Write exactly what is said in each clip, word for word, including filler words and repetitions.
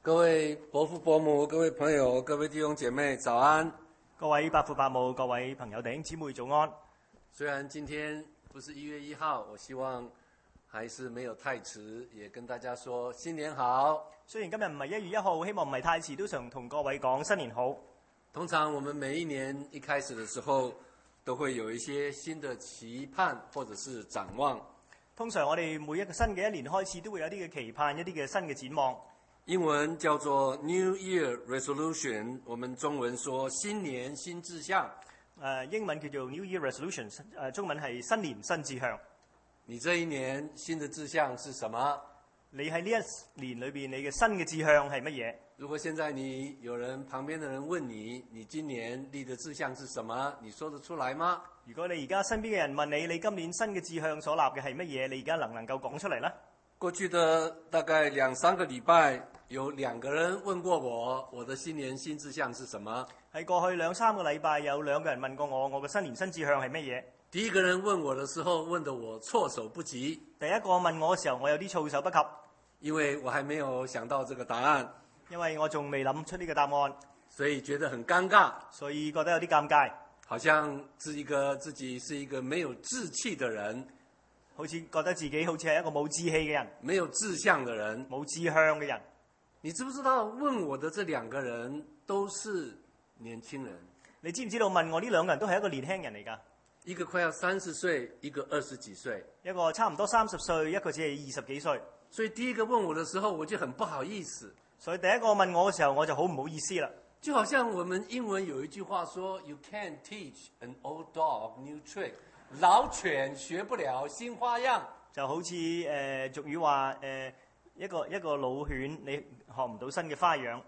各位伯父伯母、各位朋友、各位弟兄姐妹，早安！ 各位伯父伯母、各位朋友弟兄姊妹，早安！ 虽然今天不是一月一號，我希望還是沒有太遲，也跟大家說新年好。 雖然今日唔係一月一號，希望唔係太遲，都想同各位講新年好。 通常我們每一年一開始的時候，都會有一些新的期盼或者是展望。 通常我哋每一個新嘅一年開始，都會有啲嘅期盼，一啲嘅新嘅展望。 英文叫做 New Year Resolution， 我們中文說新年新志向。 誒，英文叫做 New Year Resolution， 誒，中文係新年新志向。 你這一年新的志向是什麼？ 你喺呢一年裏邊，你嘅新嘅志向係乜嘢？ 如果現在你有人旁邊的人問你，你今年立的志向是什麼？你說得出來嗎？ 如果你而家身邊嘅人問你，你今年新嘅志向所立嘅係乜嘢？你而家能唔能夠講出嚟呢？過去的大概兩三個禮拜，有兩個人問過我，我的新年新志向是什麼？ 喺過去兩三個禮拜，有兩個人問過我，我嘅新年新志向係乜嘢？ 第一個人問我的時候，問得我措手不及。 第一個問我嘅時候，我有啲措手不及， 因為我還沒有想到這個答案， 因為我仲未諗出呢個答案， 所以覺得很尷尬， 所以覺得有啲尷尬， 好像是一個自己是一個沒有志氣的人， 好似覺得自己好似係一個冇志氣嘅人， 沒有志向的人， 冇志向嘅人。 你知不知道問我的這兩個人都是年輕人？ 你知唔知道問我呢兩個人都係一個年輕人嚟㗎？ 一個快要三十歲，一個二十幾歲， 一個差唔多三十歲，一個只係二十幾歲。 所以第一個問我的時候，我就很不好意思。 所以第一個問我嘅時候，我就好唔好意思啦。 就好像我們英文有一句話說 ，You can't teach an old dog new trick， 老犬學不了新花樣。就好似誒、呃、 俗語話誒、呃、一個一個老犬你學唔到新嘅花樣。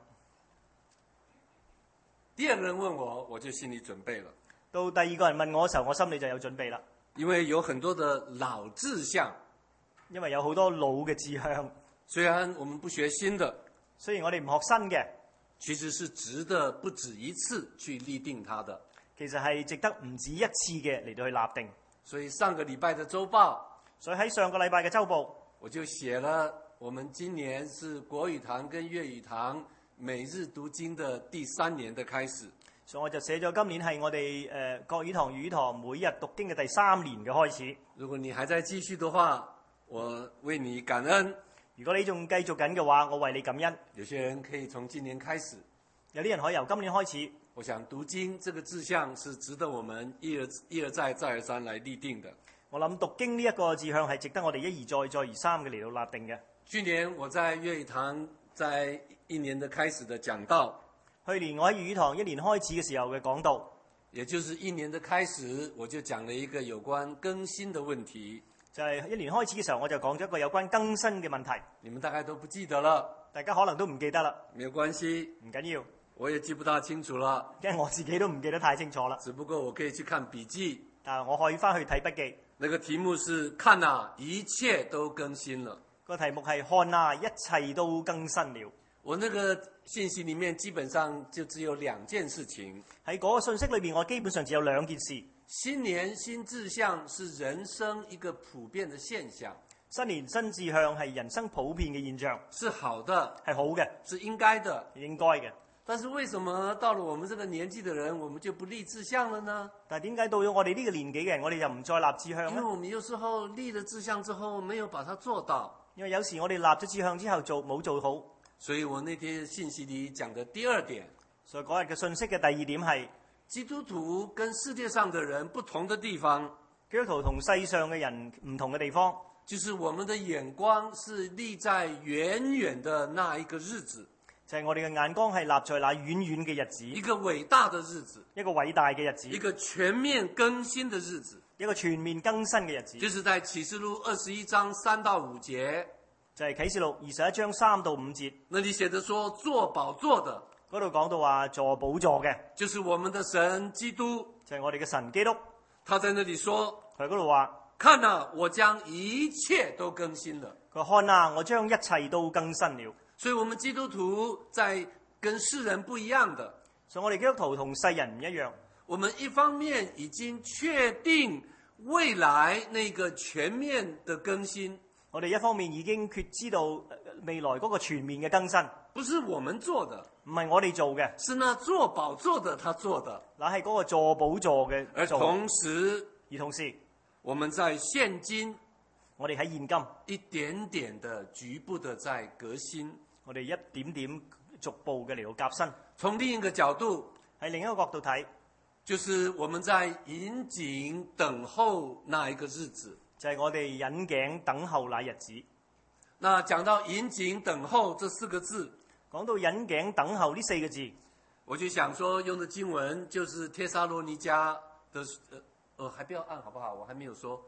第二個人問我，我就心裡準備了。 到第二個人問我嘅時候，我心裡就有準備啦。 因為有很多的老志向， 因為有好多老嘅志向。 雖然我們不學新的， 雖然我哋唔學新嘅， 其實是值得不止一次去立定它的。 其實係值得唔止一次嘅嚟到去立定。 所以上個禮拜的週報， 所以喺上個禮拜嘅週報， 我就寫了我們今年是國語堂跟粵語堂每日讀經的第三年的開始。 所以我就寫咗今年係我哋誒國語堂、粵語堂每日讀經嘅第三年嘅開始。 如果你還在繼續的話，我為你感恩。 如果你仲繼續緊嘅話，我為你感恩。 有些人可以從今年開始， 有啲人可以由今年開始。 我想讀經這個志向是值得我們一而一而再再而三來立定的。 我諗讀經呢一個志向係值得我哋一而再再而三嘅嚟到立定嘅。 去年我在粵語堂在一年的開始的講道， 去年我喺粵語堂一年開始嘅時候嘅講道， 也就是一年的開始，我就講了一個有關更新的問題。 就係一年開始嘅時候，我就講咗一個有關更新嘅問題。 你們大概都不記得了， 大家可能都唔記得啦。 沒有關係， 唔緊要， 我也記不大清楚了， 因為我自己都唔記得太清楚啦。 只不過我可以去看筆記， 但係我可以翻去睇筆記。 那個題目是看啊，一切都更新了。 個題目係看啊，一切都更新了。 我那個信息裡面基本上就只有兩件事情。 喺嗰個信息裏面，我基本上只有兩件事。 新年新志向是人生一個普遍的現象。 新年新志向係人生普遍嘅現象， 是好的， 係好嘅， 是應該的， 應該嘅。 但是為什麼到了我們這個年紀的人，我們就不立志向了呢？ 但係點解到咗我哋呢個年紀嘅人，我哋就唔再立志向呢？ 因為我們有時候立了志向之後，沒有把它做到。 因為有時我哋立咗志向之後做冇做好。 所以我那天信息裡講的第二點， 所以嗰日嘅信息嘅第二點係基督徒跟世界上的人不同的地方。 基督徒同世上嘅人唔同嘅地方， 就是我們的眼光是立在遠遠的那一個日子， 就係我哋嘅眼光係立在那遠遠嘅日子， 一個偉大的日子， 一個偉大嘅日子， 一個全面更新的日子， 一個全面更新嘅日子， 就是在啟示錄二十一章三到五節， 就係啟示錄二十一章三到五節， 那裡寫着說坐寶座的， 嗰度講到話坐寶座嘅， 就是我們的神基督， 就係我哋嘅神基督。 他在那裡說， 佢嗰度話， 看啊，我將一切都更新了。 佢話看啊，我將一切都更新了。 所以我們基督徒在跟世人不一樣的， 所以我哋基督徒同世人唔一樣。 我們一方面已經確定未來那個全面的更新， 我哋一方面已經決知道未來嗰個全面嘅更新， 不是我們做的， 唔係我哋做嘅， 是那坐寶座的他做的。 乃係嗰個坐寶座嘅而做。 同時， 而同時， 我們在現今我哋喺現今， 一點點的局部的在革新。 我哋一點點逐步嘅嚟到革新。 從另一個角度， 喺另一個角度睇， 就是我們在引頸等候那一個日子。 就係、是、我哋引頸等候那日子。 那講到引頸等候這四個字， 講到引頸等候呢四個字， 我就想說用的經文就是帖撒羅尼迦的，呃，呃，還不要按好不好？我還沒有說。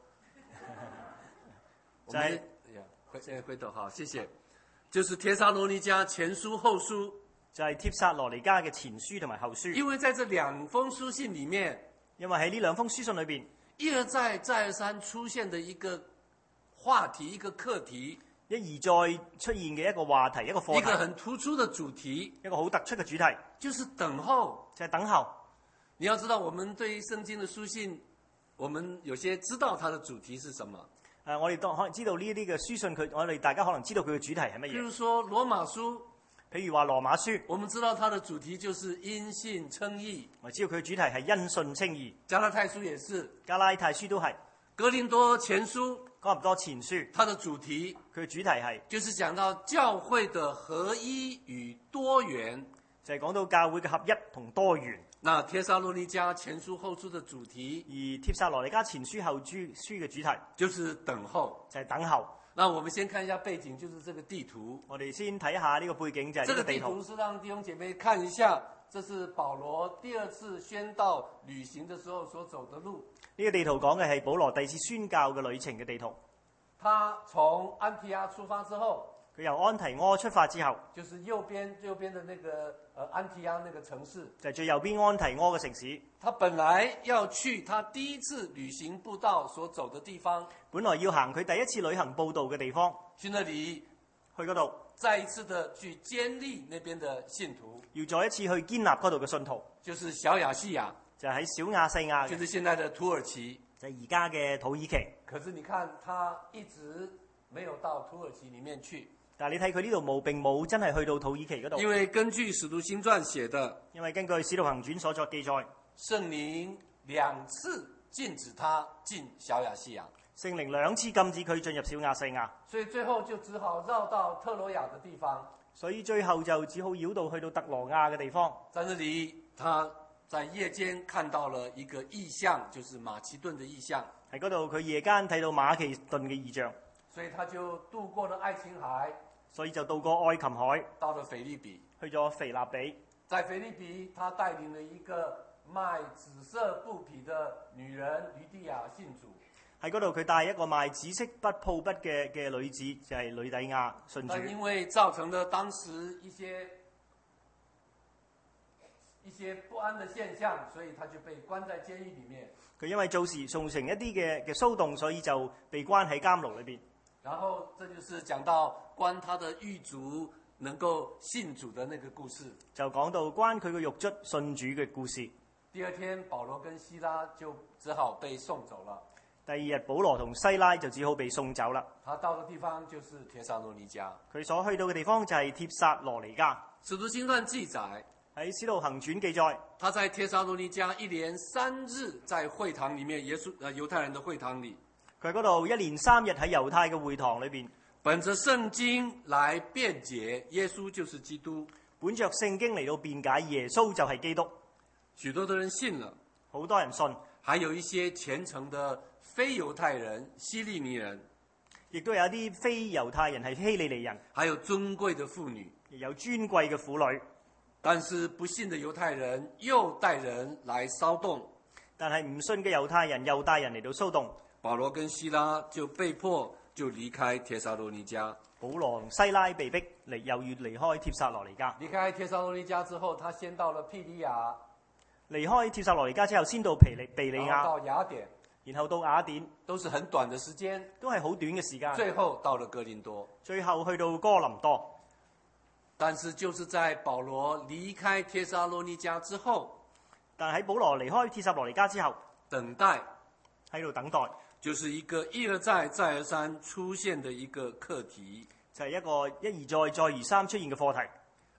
我們，哎呀，回回頭好，謝謝。就是帖撒羅尼迦前書後書， 就係帖撒羅尼迦嘅前書同埋後書。 因為在這兩封書信裡面， 因為喺呢兩封書信裏邊， 一而再再而三出現的一個話題，一個課題， 一而再出現嘅一個話題，一個課題， 一個很突出的主題， 一個好突出嘅主題， 就是等候， 就係等候。 你要知道，我們對於聖經的書信，我們有些知道它的主題是什麼。 誒、呃，我哋當可能知道呢一啲嘅書信，佢我哋大家可能知道佢嘅主題係乜嘢。 譬如說羅馬書， 譬如話羅馬書， 我們知道它的主題就是因信稱義。 我知道佢嘅主題係因信稱義。 加拉太書也是， 加拉太書都係。 哥林多前書， 哥林多前書， 它的主題佢嘅主題係就是講到教會的合一與多元， 就係、是、講到教會嘅合一同多元。 那帖撒羅尼迦前書後書的主題， 而帖撒羅尼迦前書後書書嘅主題就是等候， 就係、是、等候。 那我們先看一下背景，就是這個地圖。 我哋先睇下呢個背景，就係呢個地圖。 這個地圖是讓弟兄姐妹看一下，這是保羅第二次宣道旅行的時候所走的路。 呢、這個地圖講嘅係保羅第二次宣教嘅旅程嘅地圖。 他從安提阿出發之後， 佢由安提阿出發之後， 就是右邊右邊的那個呃安提阿那個城市， 就係、是、最右邊安提阿嘅城市。 他本來要去他第一次旅行布道所走的地方， 本來要行佢第一次旅行布道嘅地方， 去那裡去嗰度， 再一次的去堅立那邊的信徒， 要再一次去建立嗰度嘅信徒， 就是小亞細亞， 就喺、是、小亞細亞， 就是現在的土耳其， 就係而家嘅土耳其。 可是你看，他一直沒有到土耳其裡面去。 但係你睇佢呢度冇並冇真係去到土耳其嗰度。 因為根據《使徒行傳》寫的， 因為根據《使徒行傳》所作記載， 聖靈兩次禁止他進小亞細亞， 聖靈兩次禁止佢進入小亞細亞， 所以最後就只好繞到特羅亞的地方。 所以最後就只好繞道去到特羅亞嘅地方。 在那裡，他在夜間看到了一個異象，就是馬其頓的異象。 喺嗰度，佢夜間睇到馬其頓嘅異象， 所以他就渡過了愛琴海， 所以就渡過愛琴海， 到了腓利比， 去咗腓立比。 在腓利比，他帶領了一個賣紫色布匹的女人呂底亞信主。 喺嗰度，佢帶一個賣紫色不布匹嘅嘅女子，就係呂底亞信主。 但因為造成了當時一些一些不安的現象，所以他就被關在監獄裡面。 佢因為做事造成一啲嘅嘅騷動，所以就被關喺監牢裏邊。 然後這就是講到關他的獄卒能夠信主的那個故事。 就講到關佢個獄卒信主嘅故事。 第二天，保羅跟西拉就只好被送走了。 第二日，保羅同西拉就只好被送走啦。 他到的地方就是帖撒羅尼迦。 佢所去到嘅地方就係帖撒羅尼迦。 使徒行傳記載， 喺《使徒行傳》記載， 他在帖撒羅尼迦一連三日在會堂裡面，耶穌呃猶太人的會堂裡， 佢喺嗰度一連三日喺猶太嘅會堂裏邊， 本着聖經來辯解耶穌就是基督， 本着聖經嚟到辯解耶穌就係基督。 許多的人信了， 好多人信， 還有一些虔誠的非猶太人、希利尼人， 亦都有一啲非猶太人係希利尼人， 還有尊貴的婦女， 亦有尊貴嘅婦女。 但是不信的猶太人又帶人來騷動， 但係唔信嘅猶太人又帶人嚟到騷動， 保羅跟西拉就被迫就離開帖撒羅尼迦。 保羅同西拉被逼離又要離開帖撒羅尼迦。 離開帖撒羅尼迦之後，他先到了庇里亞， 離開帖撒羅尼迦之後，先到皮利庇里亞， 到雅典， 然後到雅典， 都是很短的時間， 都係好短嘅時間。 最後到了哥林多， 最後去到哥林多。 但是就是在保羅離開帖撒羅尼迦之後， 但喺保羅離開帖撒羅尼迦之後， 等待喺度等待， 就是一個一而再再而三出現的一個課題， 就係、是、一個一而再再而三出現嘅課題。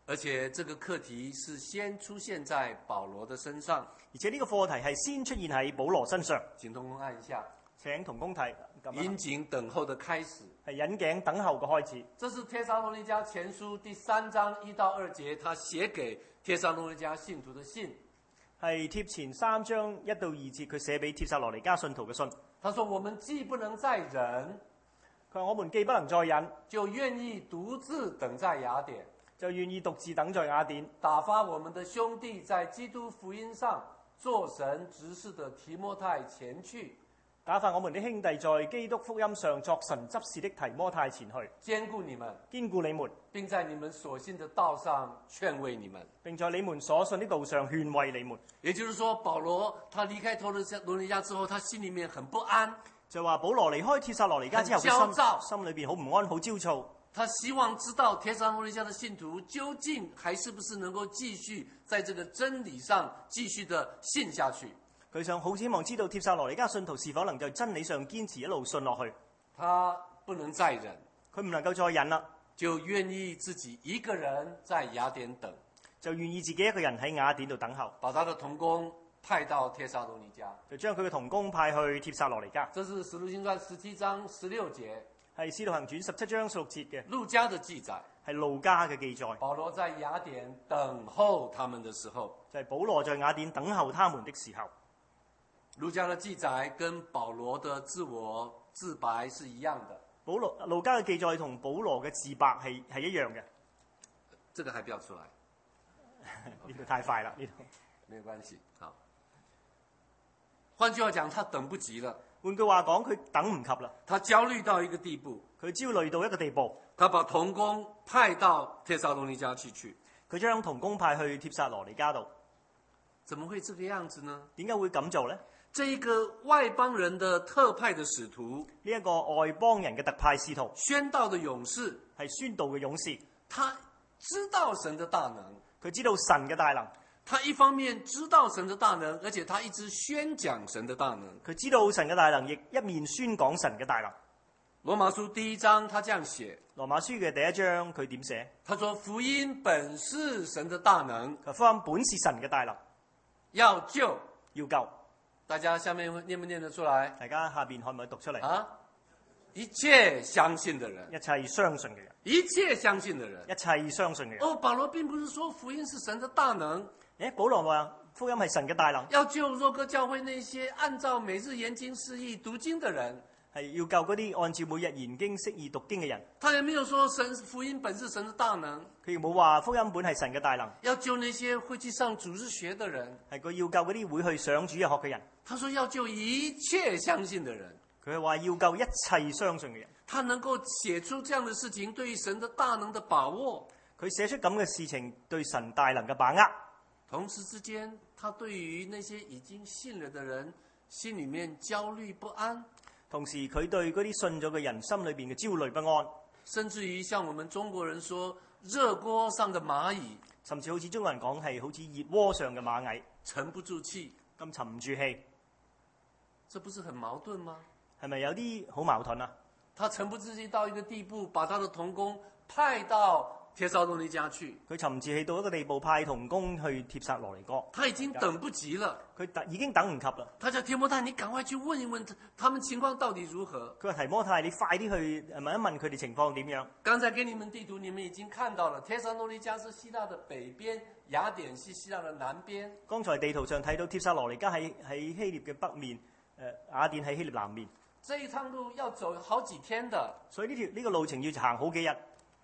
而且這個課題是先出現在保羅的身上， 而且呢個課題係先出現喺保羅身上。 請同工按一下， 請同工睇。 引頸等候的開始， 係引頸等候嘅開始。 這是帖撒羅尼迦前書第三章一到二節，他寫給帖撒羅尼迦信徒的信。 係帖前三章一到二節，佢寫俾帖撒羅尼迦信徒嘅信。 他說：我們既不能再忍， 佢話我們既不能再忍， 就願意獨自等在雅典， 就願意獨自等在雅典， 打發我們的兄弟在基督福音上做神執事的提摩太前去。 打發我們的兄弟在基督福音上作神執事的提摩太前去， 堅固你們， 堅固你們， 並在你們所信的道上勸慰你們， 並在你們所信的道上勸慰你們。 也就是說，保羅他離開帖撒羅尼迦之後，他心裡面很不安， 就話保羅離開帖撒羅尼迦之後， 很焦躁， 心心裏邊好唔安，好焦躁。 他希望知道帖撒羅尼迦的信徒究竟還是不是能夠繼續在這個真理上繼續的信下去。 佢想好希望知道帖撒羅尼迦信徒是否能在真理上堅持一路信落去。 他不能再忍， 佢唔能夠再忍啦， 就願意自己一個人在雅典等， 就願意自己一個人喺雅典度等候， 把他的同工派到帖撒羅尼迦， 就將佢嘅同工派去帖撒羅尼迦。 這是使徒行傳十七章十六節， 係使徒行傳十七章十六節嘅路加的記載， 係路加嘅記載。 保羅在雅典等候他們的時候， 就係保羅在雅典等候他們的時候。 路加的記載跟保羅的自我自白是一樣的。 保羅路加嘅記載同保羅嘅自白係係一樣嘅。 這個還不要出來， 呢度太快啦，呢度。 沒關係。好，換句話講，他等不及了。 換句話講，佢等唔及啦。 他焦慮到一個地步， 佢焦慮到一個地步， 他把同工派到帖撒羅尼迦去去。 佢將同工派去帖撒羅尼迦度。 怎麼會這個樣子呢？ 點解會咁做呢？ 這一個外邦人的特派的使徒， 呢一個外邦人嘅特派使徒， 宣道的勇士， 係宣道嘅勇士。 他知道神的大能， 佢知道神嘅大能。 他一方面知道神的大能，而且他一直宣講神的大能。 佢知道神嘅大能，亦一面宣講神嘅大能。 羅馬書第一章，他這樣寫。 羅馬書嘅第一章，佢點寫？ 他說：福音本是神的大能， 福音本是神嘅大能， 要救， 要救。 大家下面念不念得出來？ 大家下邊可唔可以讀出嚟？ 啊！一切相信的人， 一切相信嘅人， 一切相信的人， 一切相信嘅人。 哦，保羅並不是說福音是神的大能。 誒，保羅話福音係神嘅大能， 要救若哥教會那些按照每日研經釋義讀經的人， 係要救嗰啲按照每日研經釋義讀經嘅人。 他也沒有說神福音本是神的大能， 佢亦冇話福音本係神嘅大能。 要救那些會去上主日學的人， 係佢要救嗰啲會去上主日學嘅人。 他說要救一切相信的人， 佢係話要救一切相信嘅人。 他能夠寫出這樣的事情，對神的大能的把握， 佢寫出咁嘅事情對神大能嘅把握。 同時之間，他對於那些已經信了的人，心裡面焦慮不安。 同時佢對嗰啲信咗嘅人心裏邊嘅焦慮不安， 甚至於像我們中國人說，熱鍋上的螞蟻， 甚至好似中國人講係好似熱鍋上嘅螞蟻， 沉不住氣， 咁沉唔住氣， 這不是很矛盾嗎？ 係咪有啲好矛盾啊？ 他沉不住氣到一個地步，把他的同工派到帖撒羅尼迦去。 佢沉唔住氣到一個地步，派同工去帖撒羅尼迦。 他已經等不及了， 佢等已經等唔及啦。 他叫提摩太，你趕快去問一問他，他們情況到底如何？ 佢話提摩太，你快啲去問一問佢哋情況點樣。 剛才給你們地圖，你們已經看到了，帖撒羅尼迦是希臘的北邊，雅典是希臘的南邊。 剛才地圖上睇到帖撒羅尼迦喺喺希臘嘅北面，誒雅典喺希臘南面。 這一趟路要走好幾天的， 所以呢條呢個路程要行好幾日。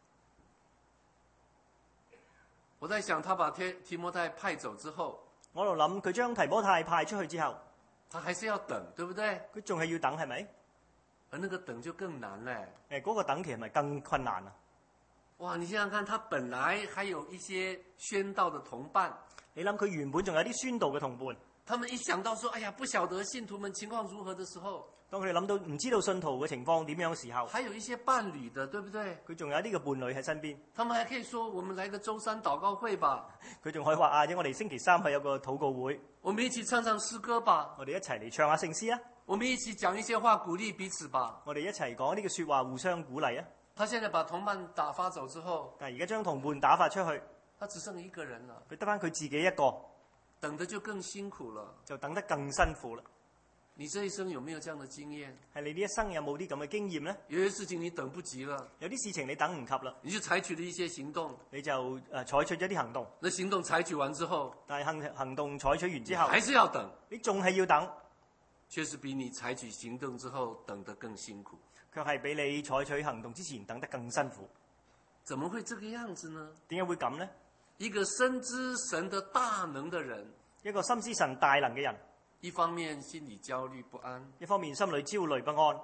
我在想，他把提提摩太派走之後， 我喺度諗佢將提摩太派出去之後， 他還是要等，對不對？ 佢仲係要等，係咪？ 而那個等就更難咧。 誒，嗰個等期係咪更困難啊？ 哇！你想想看，他本來還有一些宣道的同伴， 你諗佢原本仲有啲宣道嘅同伴， 他們一想到說，哎呀，不曉得信徒們情況如何的時候， 當佢哋諗到唔知道信徒嘅情況點樣嘅時候， 還有一些伴侶的，對不對？ 佢仲有呢個伴侶喺身邊， 他們還可以說，我們來個週三禱告會吧。 佢仲可以話啊，我哋星期三係有個禱告會， 我們一起唱唱詩歌吧。 我哋一齊嚟唱下聖詩啊！ 我們一起講一些話鼓勵彼此吧。 我哋一齊講呢個説話，互相鼓勵啊！ 他現在把同伴打發走之後， 但係而家將同伴打發出去， 他只剩一個人了， 佢得返佢自己一個， 等得就更辛苦了。 就等得更辛苦啦。 你這一生有沒有這樣的經驗？ 係你呢一生有冇啲咁嘅經驗呢？ 有些事情你等不及了， 有啲事情你等唔及啦， 你就採取了一些行動， 你就誒、呃、採取咗啲行動。 那行動採取完之後， 但係行行動採取完之後， 還是要等， 你仲係要等， 確實比你採取行動之後等得更辛苦， 卻係比你採取行動之前等得更辛苦。 怎麼會這個樣子呢？ 點解會咁呢？ 一個深知神的大能的人， 一個深知神大能嘅人， 一方面心裏焦慮不安， 一方面心裏焦慮不安。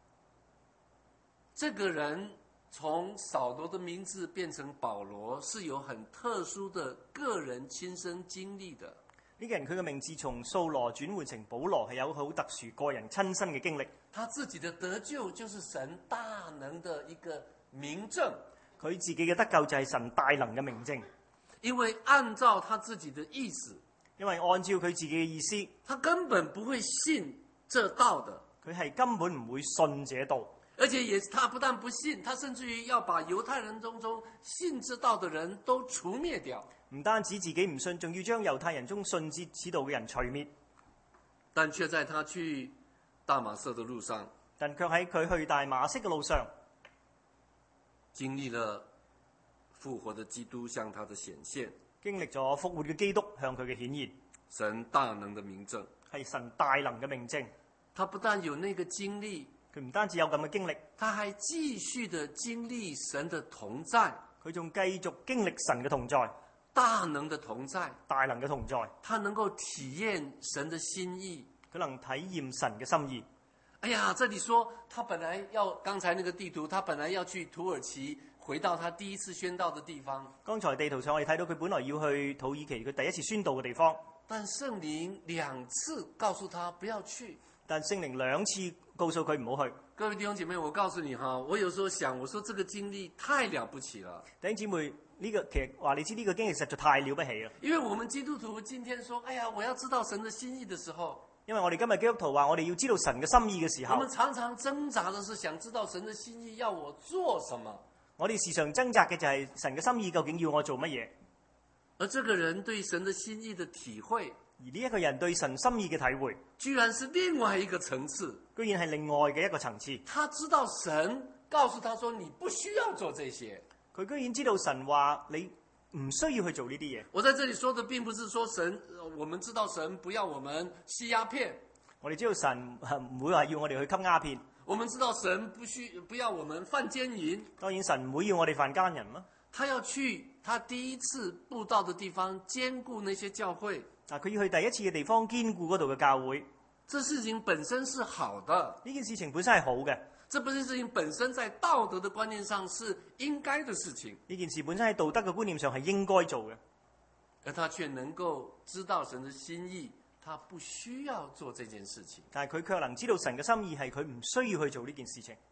這個人從掃羅的名字變成保羅，是有很特殊的個人親身經歷的。 呢個人佢嘅名字從掃羅轉換成保羅，係有好特殊個人親身嘅經歷。 他自己的得救就是神大能的一個明證， 佢自己嘅得救就係神大能嘅明證。 因為按照他自己的意思， 因為按照佢自己嘅意思， 他根本不會信這道的， 佢係根本唔會信這道， 而且也他不但不信，他甚至於要把猶太人中中信這道的人都除滅掉。 唔單止自己唔信，仲要將猶太人中信之此道嘅人除滅。 但卻在他去大馬色的路上， 但卻喺佢去大馬色嘅路上， 經歷了復活的基督向他的顯現， 經歷咗復活嘅基督向佢嘅顯現， 神大能的明證， 係神大能嘅明證。 他不但有那個經歷， 佢唔單止有咁嘅經歷， 他還繼續的經歷神的同在， 佢仲繼續經歷神嘅同在， 大能的同在， 大能嘅同在。 他能夠體驗神的心意， 佢能體驗神嘅心意。 哎呀，這裡說他本來要，剛才那個地圖，他本來要去土耳其，回到他第一次宣道的地方。 剛才地圖上我哋睇到佢本來要去土耳其，佢第一次宣道嘅地方， 但聖靈兩次告訴他不要去。 但聖靈兩次告訴佢唔好去。 各位弟兄姐妹，我告訴你哈，我有時候想，我說這個經歷太了不起了。 弟兄姊妹，呢、這個其實話你知呢個經歷實在太了不起啦。 因為我們基督徒今天說，哎呀，我要知道神的心意的時候， 因為我哋今日基督徒話我哋要知道神嘅心意嘅時候， 我們常常掙扎的是想知道神的心意要我做什麼。 我哋時常掙扎嘅就係神嘅心意究竟要我做乜嘢。 而這個人對神的心意的體會， 而呢一個人對神心意嘅體會， 居然是另外一個層次， 居然係另外嘅一個層次。 他知道神告訴他說，你不需要做這些。 佢居然知道神話你唔需要去做呢啲嘢。 我在這裡說的並不是說神，我們知道神不要我們吸鴉片， 我哋知道神唔會話要我哋去吸鴉片。 我們知道神不需不要我們犯奸淫， 當然神唔會要我哋犯奸淫啦。 他要去他第一次布道的地方，兼顧那些教會。 嗱，佢要去第一次嘅地方，兼顧嗰度嘅教會。 這事情本身是好的， 呢件事情本身係好嘅。 這件事情本身在道德的觀念上是應該的事情。 呢件事本身喺道德嘅觀念上係應該做嘅， 而他卻能夠知道神的心意，他不需要做這件事情。 但係佢卻能知道神嘅心意係佢唔需要去做呢件事情。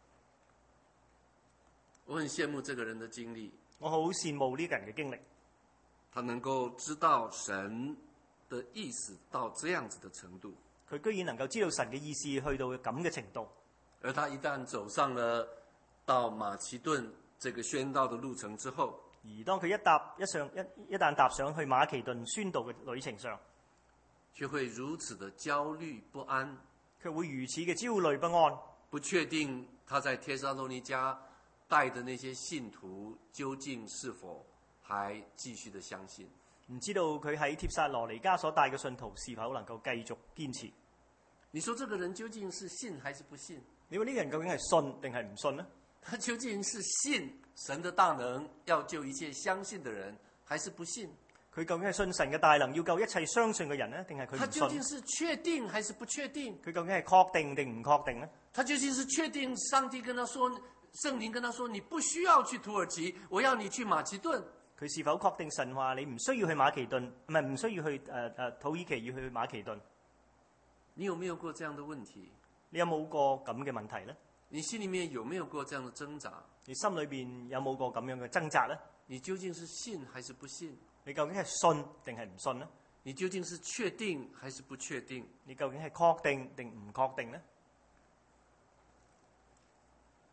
我很羨慕這個人的經歷， 我好羨慕呢個人嘅經歷。 他能夠知道神的意思到這樣子的程度， 佢居然能夠知道神嘅意思去到咁嘅程度。 而他一旦走上了到馬其頓這個宣道的路程之後， 而當佢一踏一上一一旦踏上去馬其頓宣道嘅旅程上， 卻會如此的焦慮不安， 佢會如此嘅焦慮不安， 不確定他在帖撒羅尼迦帶的那些信徒究竟是否還繼續的相信， 唔知道佢喺帖撒羅尼迦所帶嘅信徒是否能夠繼續堅持。 你說這個人究竟是信還是不信？ 你話呢個人究竟係信定係唔信呢？ 他究竟是信神的大能要救一切相信的人，還是不信？ 佢究竟係信神嘅大能要救一切相信嘅人呢，定係佢唔信？ 他究竟是確定還是不確定？ 佢究竟係確定定唔確定呢？ 他究竟是確定上帝跟他說，聖靈跟他說，你不需要去土耳其，我要你去馬其頓。 佢是否確定神話你唔需要去馬其頓，唔係唔需要去誒誒、呃、土耳其，要去馬其頓？ 你有沒有過這樣的問題？ 你有冇過咁嘅問題呢？ 你心裏面有沒有過這樣的掙扎？ 你心裏邊有冇過咁樣嘅掙扎呢？ 你究竟是信還是不信？ 你究竟係信定係唔信呢？ 你究竟是確定還是不確定？ 你究竟係確定定唔確定呢？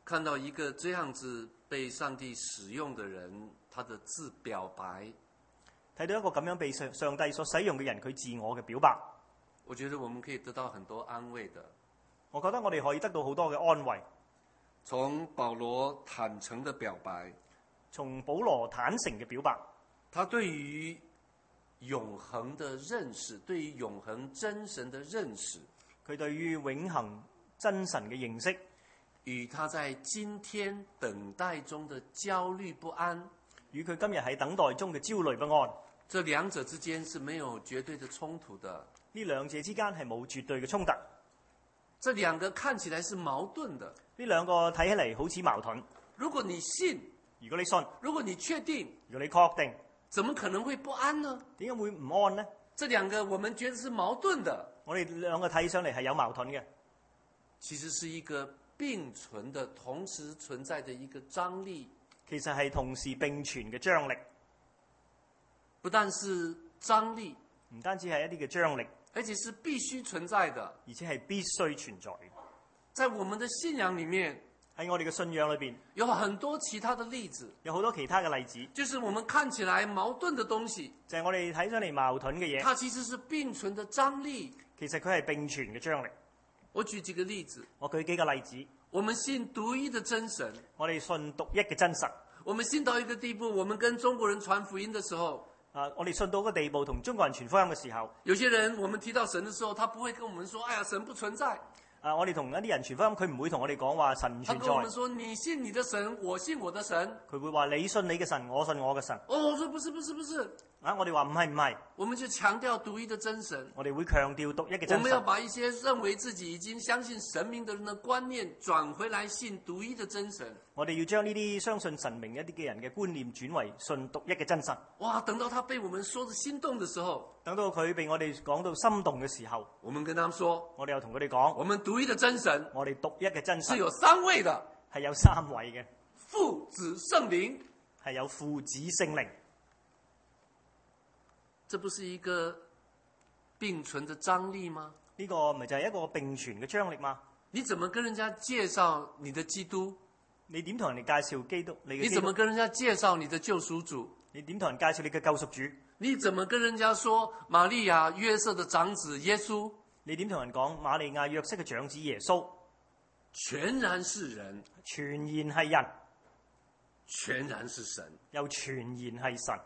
看到一個這樣子被上帝使用的人，他的自表白， 睇到一個咁樣被上上帝所使用嘅人，佢自我嘅表白， 我覺得我們可以得到很多安慰的。 我覺得我哋可以得到好多嘅安慰。 從保羅坦誠的表白， 從保羅坦誠嘅表白， 他對於永恆的認識，對於永恆真神的認識， 佢對於永恆真神嘅認識， 與他在今天等待中的焦慮不安， 與佢今日喺等待中嘅焦慮不安， 這兩者之間是沒有絕對的衝突的。 呢兩者之間係冇絕對嘅衝突。 這兩個看起來是矛盾的。 呢兩個睇起嚟好似矛盾。 如果你信， 如果你信， 如果你確定， 如果你確定， 怎麼可能會不安呢？ 點解會唔安呢？ 這兩個我們覺得是矛盾的。 我哋兩個睇上嚟係有矛盾嘅， 其實是一個並存的、同時存在的一個張力。 其實係同時並存嘅張力。 不但是張力， 唔單止係一啲嘅張力， 而且是必須存在的， 而且係必須存在嘅。 在我們的信仰裏面， 喺我哋嘅信仰裏邊， 有很多其他的例子， 有好多其他嘅例子， 就是我們看起來矛盾的東西， 就係我哋睇上嚟矛盾嘅嘢， 它其實是並存的張力。 其實佢係並存嘅張力。 我舉幾個例子， 我舉幾個例子。 我們信獨一的真神， 我哋信獨一嘅真神。 我們信到一個地步，我們跟中國人傳福音的時候， 啊，我哋信到個地步，同中國人傳福音嘅時候， 有些人我們提到神的時候，他不會跟我們說，哎呀，神不存在。 啊，我哋同一啲人傳福音，佢唔會同我哋講話神唔存在。 他跟我們說，你信你的神，我信我的神。 佢會話你信你嘅神，我信我嘅神。 哦，我說不是不是不是。 啊，我哋話唔係唔係。 我們就強調獨一的真神。 我哋會強調獨一嘅真神。 我們要把一些認為自己已經相信神明的人的觀念轉回來信獨一的真神。 我哋要將呢啲相信神明一啲嘅人嘅觀念轉為信獨一嘅真神。 哇！等到他被我們說得心動的時候， 等到佢被我哋講到心動嘅時候， 我們跟他們說， 我哋又同佢哋講， 我們獨一的真神， 我哋獨一嘅真神是有三位的， 係有三位嘅， 父子聖靈， 係有父子聖靈。 這不是一個並存的張力嗎？ 呢個咪就係一個並存嘅張力嗎？ 你怎麼跟人家介紹你的基督？ 你點同人哋介紹基督？你嘅基督？ 你怎麼跟人家介紹你的救贖主？ 你點同人介紹你嘅救贖主？ 你怎麼跟人家說瑪利亞約瑟的長子耶穌？ 你點同人講瑪利亞約瑟嘅長子耶穌？ 全然是人， 全然係人， 全然是神， 又全然係神。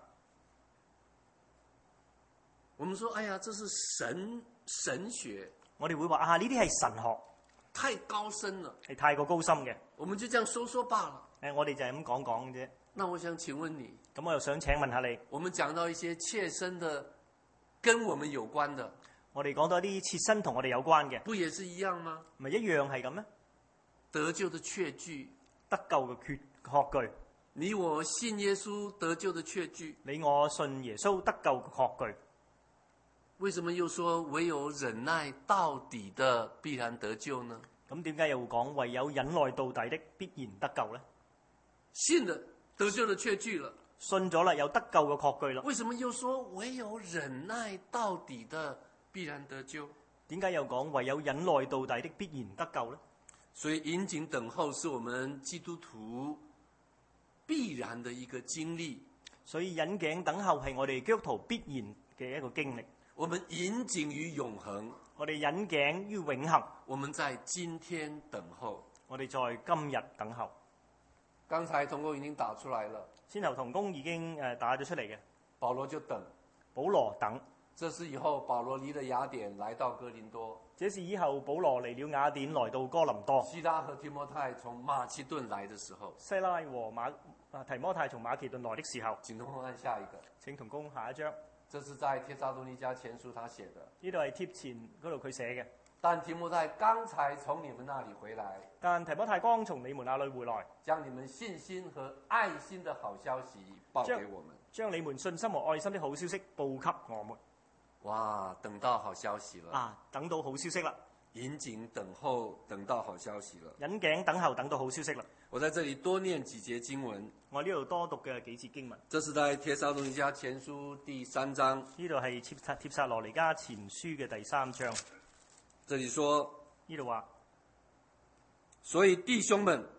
我們說，哎呀，這是神神學。 我哋會話啊，呢啲係神學， 太高深了， 係太過高深嘅。 我們就這樣說說罷了。 誒，我哋就係咁講講嘅啫。 那我想請問你， 咁我又想請問下你， 我們講到一些切身的，跟我們有關的， 我哋講到一啲切身同我哋有關嘅， 不也是一樣嗎？ 咪一樣係咁咩？ 得救的確據， 得救嘅確確據， 你我信耶穌得救的確據， 你我信耶穌得救嘅確據。 為什麼又說唯有忍耐到底的必然得救呢？ 咁點解又講唯有忍耐到底的必然得救呢？ 信了得救的確據了， 信咗啦，有得救嘅確據啦。 為什麼又說唯有忍耐到底的必然得救？ 點解又講唯有忍耐到底的必然得救呢？ 所以引頸等候是我們基督徒必然的一個經歷。 所以引頸等候係我哋基督徒必然嘅一個經歷。 我們引頸於永恆， 我哋引頸於永恆。 我們在今天等候， 我哋在今日等候。 剛才同工已經打出來了， 先頭同工已經誒打咗出嚟嘅。 保羅就等， 保羅等。 這是以後保羅離了雅典來到哥林多。 這是以後保羅離了雅典來到哥林多。 西拉和提摩太從馬其頓來的時候， 西拉和馬啊提摩太從馬其頓來的時候。 請同工按下一個。 請同工下一張。 這是在帖撒羅尼迦前書他寫的。 呢度係帖前嗰度佢寫嘅。 但提摩太剛才從你們那裡回來， 但提摩太剛從你們那裡回來， 將你們信心和愛心的好消息報給我們。 將你們信心和愛心的好消息報給我們。 哇，等到好消息了啊！等到好消息啦！ 引頸等候，等到好消息了。 引頸等候，等到好消息啦！ 我在這裡多念幾節經文。 我呢度多讀嘅幾節經文。 這是在帖撒羅尼迦前書第三章。 呢度係帖撒帖撒羅尼迦前書嘅第三章。 這裡說， 呢度話， 所以弟兄們，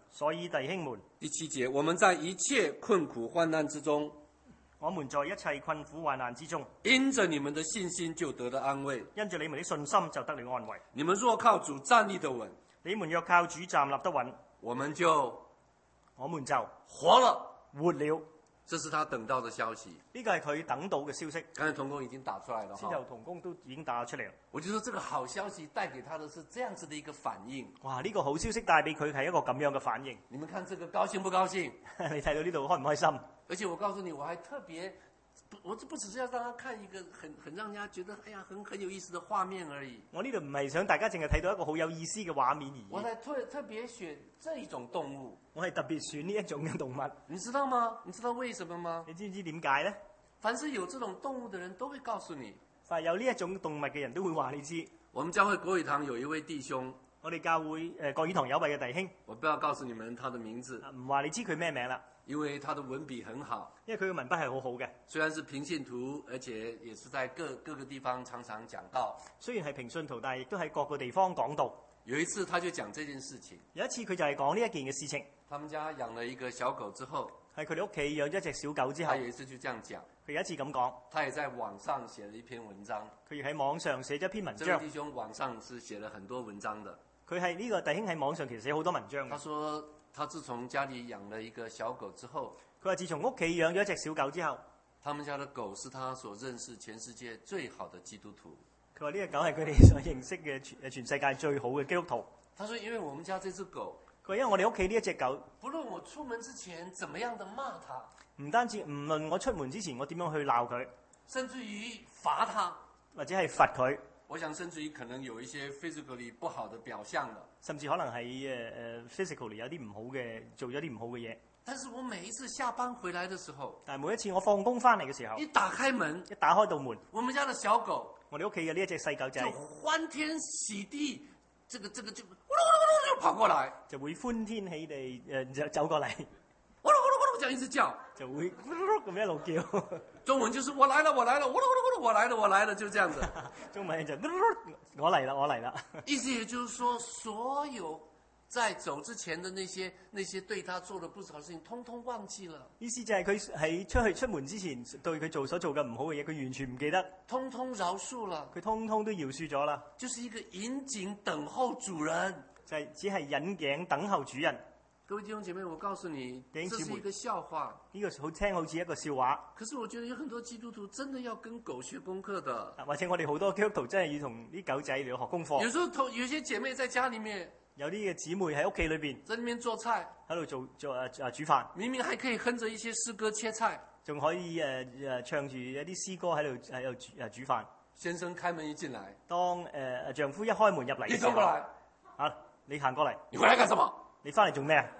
所以弟兄們， 第七節，我們在一切困苦患難之中， 我們在一切困苦患難之中， 因着你們的信心就得了安慰。 因着你們的信心就得了安慰。 你們若靠主站立得穩， 你們若靠主站立得穩， 我們就我們就活了。 活了。 這是他等到的消息。 呢個係佢等到嘅消息。 剛才同工已經打出來了， 先頭同工都已經打出嚟啦。 我就說這個好消息帶給他的是這樣子的一個反應。 哇！呢個好消息帶俾佢係一個咁樣嘅反應。 你們看這個高興不高興？ 你睇到呢度開唔開心？ 而且我告訴你，我還特別，我這不只是要讓他看一個很很讓人家覺得哎呀很很有意思的畫面而已。 我呢度唔係想大家淨係睇到一個好有意思嘅畫面而已。 我係特特別選這一種動物。 我係特別選呢一種嘅動物。 你知道嗎？你知道為什麼嗎？ 你知唔知點解呢？ 凡是有這種動物的人都會告訴你。 凡有呢一種動物嘅人都會話你知。 我們教會國語堂有一位弟兄。 我哋教會誒國語堂有位嘅弟兄。 我不要告訴你們他的名字。 唔話你知佢咩名啦。 因為他的文筆很好， 因為佢嘅文筆係好好嘅。 雖然是平信徒，而且也是在各各個地方常常講道。 雖然係平信徒，但係亦都喺各個地方講道。 有一次他就講這件事情。 有一次佢就係講呢一件嘅事情。 他們家養了一個小狗之後， 係佢哋屋企養咗一隻小狗之後， 他有一次就這樣講。 佢有一次咁講， 他也在網上寫了一篇文章。 佢亦喺網上寫咗一篇文章。 這位弟兄網上是寫了很多文章的。 佢係呢個弟兄喺網上其實寫好多文章嘅。 他說他自從家裡養了一個小狗之後， 佢話自從屋企養咗一隻小狗之後， 他們家的狗是他所認識全世界最好的基督徒。 佢話呢隻狗係佢哋所認識嘅全全世界最好嘅基督徒。 他說因為我們家這隻狗， 佢話因為我哋屋企呢一隻狗， 不論我出門之前怎麼樣的罵它， 唔單止唔論我出門之前我點樣去鬧佢， 甚至於罰它， 或者係罰佢， 我想甚至於可能有一些 physically 不好的表象的， 甚至可能係誒誒 physically 有啲唔好嘅，做咗啲唔好嘅嘢。 但是我每一次下班回來的時候， 但係每一次我放工翻嚟嘅時候， 一打開門， 一打開道門， 我們家的小狗， 我哋屋企嘅呢一隻細狗仔就歡天喜地，這個這個就咕嚕咕嚕咕嚕就跑過來， 就會歡天喜地誒就走過嚟， 咕嚕咕嚕咕嚕這樣一直叫， 就會咕嚕咕嚕咁一路叫。 中文就是我來了我來了，咕嚕咕嚕咕嚕我來了我來了，就這樣子。 中文就咕嚕咕嚕我嚟啦我嚟啦。 意思也就是說，所有在走之前的那些那些對他做的不好的事情，通通忘記了。 意思就係佢喺出去出門之前對佢做所做嘅唔好嘅嘢，佢完全唔記得， 通通饒恕了， 佢通通都饒恕咗啦。 就是一個引頸等候主人， 就係只係引頸等候主人。 各位弟兄姐妹，我告訴你，這是一個笑話。 呢個好聽好似一個笑話。 可是我覺得有很多基督徒真的要跟狗學功課的。 或者我哋好多基督徒真係要同啲狗仔嚟學功課。 有時候同有些姐妹在家裏面， 有啲嘅姊妹喺屋企裏邊， 在那邊做菜， 喺度做做誒誒煮飯， 明明還可以哼着一些詩歌切菜， 仲可以誒誒唱住一啲詩歌喺度喺度煮誒煮飯。 先生開門一進來， 當誒誒丈夫一開門入嚟嘅時候， 你走過來， 啊，你行過嚟， 你回來幹什麼？ 你翻嚟做咩啊？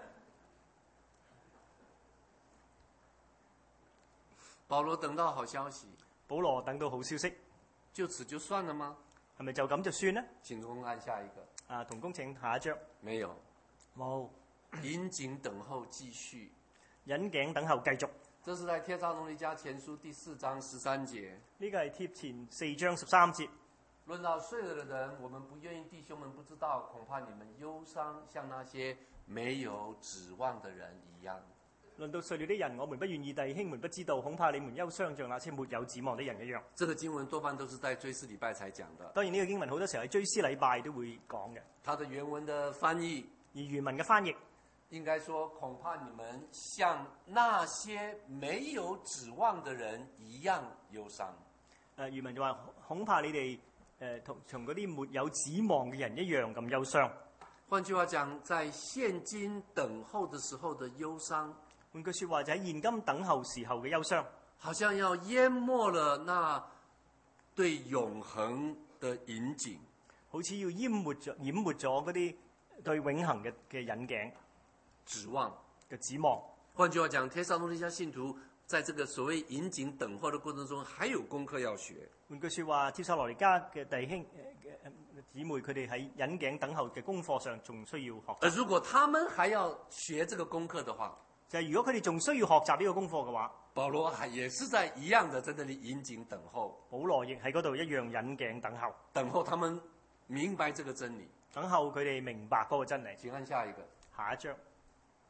保羅等到好消息， 保羅等到好消息， 就此就算了嗎？ 係咪就咁就算呢？ 請同工按下一個。 啊，同工請下一章。 沒有， 冇。 引頸等候繼續， 引頸等候繼續。 這是在帖撒羅尼迦前書第四章十三節。 呢個係帖前四章十三節。 論到睡了的人，我們不願意弟兄們不知道，恐怕你們憂傷，像那些沒有指望的人一樣。 論到睡了的人，我們不願意弟兄們不知道，恐怕你們憂傷像那些沒有指望的人一樣。 這個經文多半都是在追思禮拜才講的。 當然呢個經文好多時候喺追思禮拜都會講嘅。 它的原文的翻譯， 而原文嘅翻譯應該說，恐怕你們像那些沒有指望的人一樣憂傷。 誒原文就話恐怕你哋誒同從嗰啲沒有指望嘅人一樣咁憂傷。 換句話講，在現今等候的時候的憂傷。 換句説話就喺現今等候時候嘅憂傷， 好像要淹沒了那對永恆的引頸， 好似要淹沒咗淹沒咗嗰啲對永恆嘅嘅引頸指望嘅指望。 換句話講，帖撒羅尼迦信徒在這個所謂引頸等候的過程中，還有功課要學。 換句説話，帖撒羅尼迦嘅弟兄姊妹，佢哋喺引頸等候嘅功課上，仲需要學習。 而如果他們還要學這個功課的話， 就係如果佢哋仲需要學習呢個功課嘅話， 保羅還也是在一樣的在這裡引頸等候。 保羅亦喺嗰度一樣引頸等候， 等候他們明白這個真理， 等候佢哋明白嗰個真理。 請按下一個。 下一章，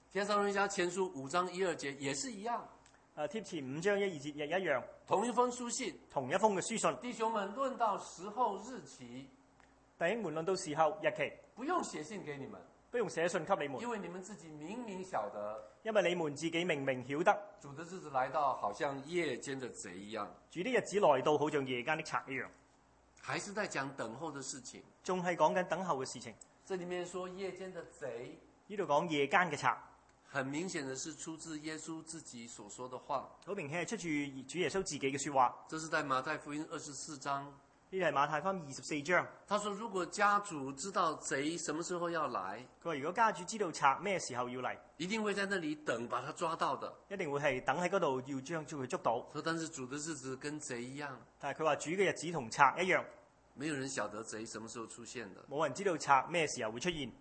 帖撒羅尼迦前書五章一二節也是一樣。 誒貼前五章一二節亦一樣， 同一封書信， 同一封嘅書信。 弟兄們論到時候日期， 弟兄們論到時候日期， 不用寫信給你們， 不用寫信給你們， 因為你們自己明明曉得， 因為你們自己明明曉得， 主的日子來到，好像夜間的賊一樣。 主的日子來到，好像夜間的賊一樣。 還是在講等候的事情， 仲係講緊等候嘅事情。 這裡面說夜間的賊， 呢度講夜間嘅賊， 很明顯的是出自耶穌自己所說的話。 好明顯係出自主耶穌自己嘅說話。 這是在馬太福音二十四章， 呢係馬太福音二十四章。 他說：如果家主知道賊什麼時候要來， 佢話如果家主知道賊咩時候要嚟， 一定會在那裡等，把他抓到的。 一定會係等喺嗰度要將將佢捉到。 說但是主的日子跟賊一樣， 但係佢話主嘅日子同賊一樣， 沒有人曉得賊什麼時候出現的。 冇人知道賊咩時候會出現。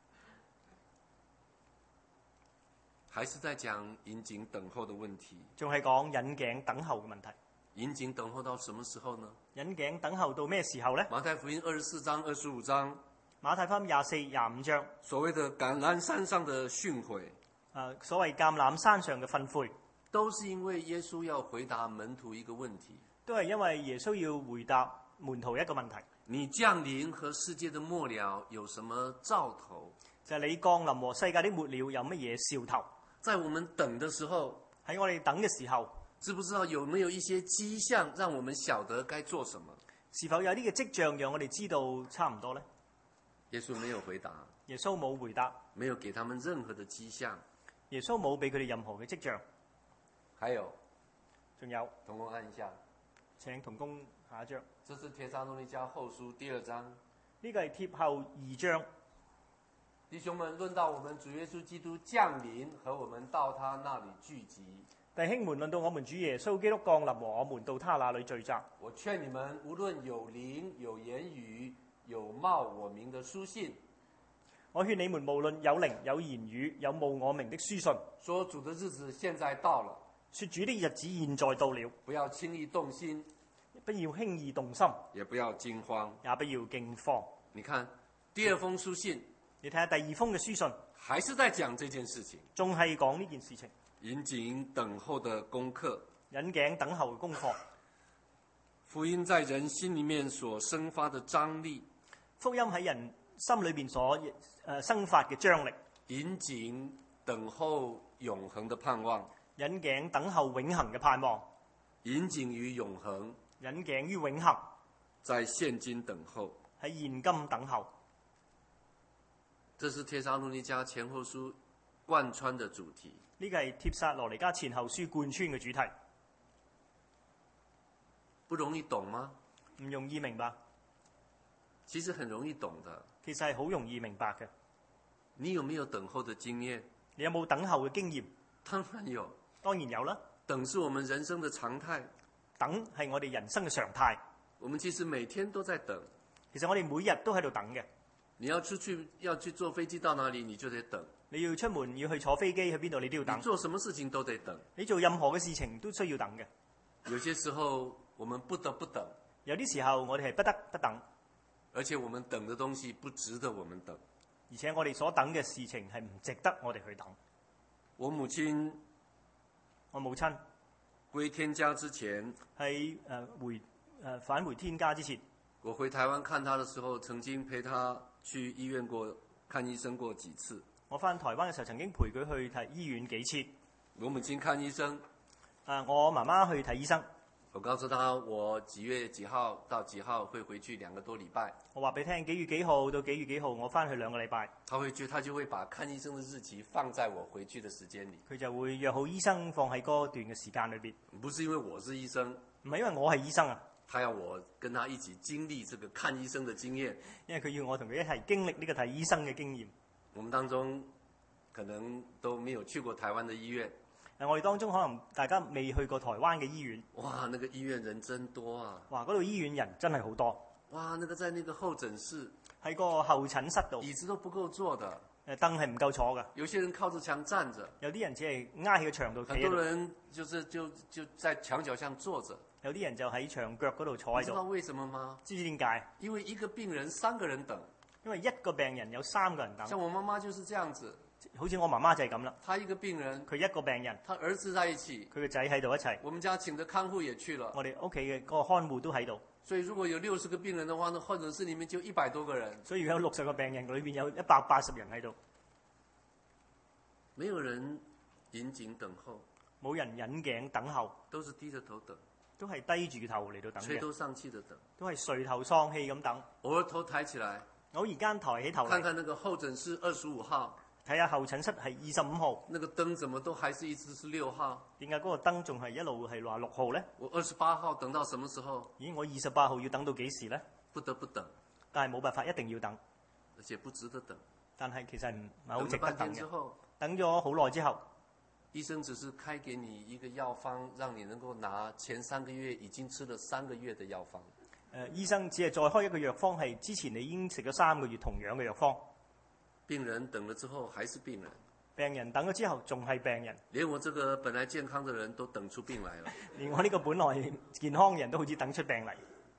還是在講引頸等候的問題， 仲係講引頸等候嘅問題。 引頸等候到什麼時候呢？ 引頸等候到咩時候呢？ 馬太福音二十四章、二十五章， 馬太福音廿四、廿五章， 所謂的橄欖山上的訓誨， 誒，所謂橄欖山上嘅訓誨， 都是因為耶穌要回答門徒一個問題， 都係因為耶穌要回答門徒一個問題。 你降臨和世界的末了有什麼兆頭？ 就係你降臨和世界的末了有乜嘢兆頭？ 在我們等的時候， 喺我哋等嘅時候， 知不知道有沒有一些跡象，讓我們曉得該做什麼？ 是否有啲嘅跡象讓我哋知道差唔多呢？ 耶穌沒有回答， 耶穌冇回答， 沒有給他們任何的跡象。 耶穌冇俾佢哋任何嘅跡象。 還有， 仲有， 同工按一下， 請同工下一章。 這是帖撒羅尼迦後書第二章。 呢個係帖後二章。 弟兄們，論到我們主耶穌基督降臨和我們到他那裡聚集， 弟兄們，論到我們主耶穌基督降臨和我們到他那裡聚集， 我勸你們，無論有靈、有言語、有冒我名的書信， 我勸你們無論有靈、有言語、有冒我名的書信， 說主的日子現在到了， 說主的日子現在到了， 不要輕易動心， 不要輕易動心， 也不要驚慌， 也不要驚慌。 你看第二封書信， 你睇下第二封嘅書信， 還是在講這件事情， 仲係講呢件事情。 引頸等候的功課， 引頸等候嘅功課。 福音在人心裏面所生發的張力， 福音喺人心裏邊所誒生發嘅張力。 引頸等候永恆的盼望， 引頸等候永恆嘅盼望。 引頸於永恆， 引頸於永恆， 在現今等候， 喺現今等候。 這是帖撒羅尼迦前後書貫穿的主題。 呢個係帖撒羅尼迦前後書貫穿嘅主題。 不容易懂嗎？ 唔容易明白。 其實很容易懂的。 其實係好容易明白嘅。 你有沒有等候的經驗？ 你有冇等候嘅經驗？ 當然有。 當然有啦。 等是我們人生的常態。 等係我哋人生嘅常態。 我們其實每天都在等。 其實我哋每日都喺度等嘅。 你要出去要去坐飛機到哪裡，你就得等。 你要出門要去坐飛機去邊度，你都要等。 你做什麼事情都得等。 你做任何嘅事情都需要等嘅。 有些時候我們不得不等。 有啲時候我哋係不得不等。 而且我們等的東西不值得我們等。 而且我哋所等嘅事情係唔值得我哋去等。 我母親， 我母親歸天家之前， 喺誒回誒返回天家之前， 我回台灣看她的時候，曾經陪她去醫院過看醫生過幾次。 我返台灣嘅時候，曾經陪佢去睇醫院幾次。 我母親看醫生， 誒我媽媽去睇醫生。 我告訴她我幾月幾號到幾號會回去兩個多禮拜。 我話俾你聽，幾月幾號到幾月幾號，我返去兩個禮拜。 她回去，她就會把看醫生的日期放在我回去的時間裡。 佢就會約好醫生放喺嗰段嘅時間裏邊。 不是因為我是醫生， 唔係因為我係醫生啊。 他要我跟他一起經歷這個看醫生的經驗， 因為佢要我同佢一齊經歷呢個睇醫生嘅經驗。 我們當中可能都沒有去過台灣的醫院。 誒，我哋當中可能大家未去過台灣嘅醫院。 哇，那個醫院人真多啊！ 哇，嗰度醫院人真係好多。 哇，那個在那個候診室， 喺個候診室度， 椅子都不夠坐的。 誒，凳係唔夠坐㗎。 有些人靠着牆站着， 有啲人只係挨喺個牆度企。 很多人就是就就在牆角上坐着。 有啲人就喺牆腳嗰度坐喺度。 你知道為什麼嗎？ 知唔知點解？ 因為一個病人三個人等。 因為一個病人有三個人等。 像我媽媽就是這樣子。 好似我媽媽就係咁啦。 他一個病人， 佢一個病人， 他兒子在一起， 佢個仔喺度一齊。 我們家請的看護也去了， 我哋屋企嘅嗰個看護都喺度。 所以如果有六十個病人的話，那或者是裡面就一百多個人。 所以有六十個病人，裏邊有一百八十人喺度。 沒有人引頸等候， 冇人引頸等候， 都是低着頭等， 都係低住頭嚟到等嘅， 垂頭喪氣的等， 都係垂頭喪氣咁等。 偶爾頭抬起來， 偶然間抬起頭嚟， 看看那個候診室二十五號， 睇下候診室係二十五號， 那個燈怎麼都還是一直是六號？ 點解嗰個燈仲係一路係話六號咧？ 我二十八號等到什麼時候？ 咦，我二十八號要等到幾時咧？ 不得不等， 但係冇辦法，一定要等， 而且不值得等。 但係其實唔係好值得等了半等嘅。 天之後， 等咗好耐之後， 醫生只是開給你一個藥方，讓你能夠拿前三個月已經吃了三個月的藥方。 誒、呃，醫生只係再開一個藥方，係之前你已經食咗三個月同樣嘅藥方。 病人等了之後還是病人， 病人等咗之後仲係病人， 連我這個本來健康的人都等出病來了。 連我呢個本來健康人都好似等出病嚟。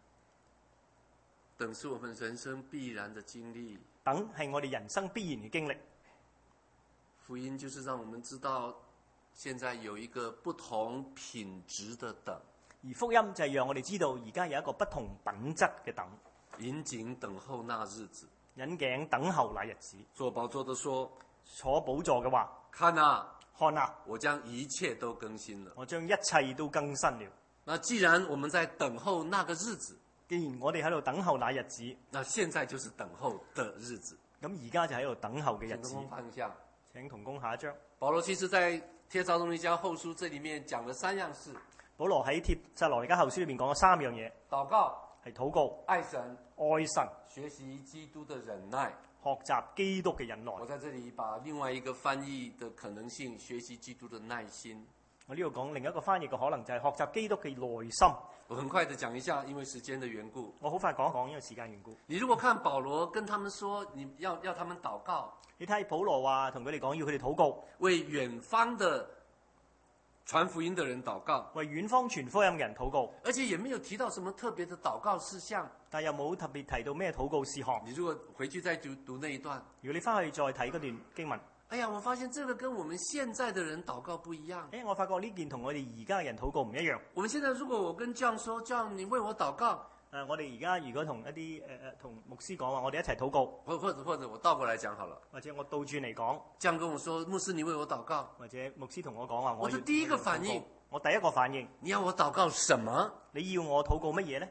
等是我們人生必然的經歷， 等係我哋人生必然嘅經歷。 福音就是讓我們知道，現在有一個不同品質的等。 而福音就係讓我哋知道，而家有一個不同品質嘅等。 引頸等候那日子， 引頸等候那日子。 坐寶座的說， 坐寶座嘅話， 看啊， 看啊， 我將一切都更新了。 我將一切都更新了。 那既然我們在等候那個日子， 既然我哋喺度等候那日子， 那現在就是等候的日子。 咁而家就喺度等候嘅日子。 請放下。 請同工下一章。 保羅其實在帖撒羅尼迦後書這裡面講了三樣事。 保羅喺帖撒羅尼迦後書裏面講咗三樣嘢： 禱告係禱告、 愛神、 愛神、 學習基督的忍耐。 學習基督嘅忍耐。 我在這裡把另外一個翻譯的可能性，學習基督的耐心。 我呢度講另一個翻譯嘅可能就係學習基督嘅耐心。 我很快地講一下，因為時間的緣故。 我好快講一講，因為時間緣故。 你如果看保羅跟他們說，你要要他們禱告， 你睇保羅話同佢哋講，要佢哋禱告， 為遠方的傳福音的人禱告， 為遠方傳福音嘅人禱告， 而且也沒有提到什麼特別的禱告事項。 但又冇特別提到咩禱告事項。 你如果回去再讀讀那一段， 如果你翻去再睇嗰段經文， 哎呀，我發現這個跟我們現在的人禱告不一樣。 誒，我發覺呢件同我哋而家嘅人禱告唔一樣。 我們現在如果我跟 John 說，John 你為我禱告， 誒、呃，我哋而家如果同一啲誒誒同牧師講話，我哋一齊禱告， 或或者或者我倒過來講好了， 或者我倒轉嚟講 ，John 跟我說，牧師你為我禱告， 或者牧師同我講話，我我的第一個反應， 我第一個反應， 你要我禱告什麼？ 你要我禱告乜嘢咧？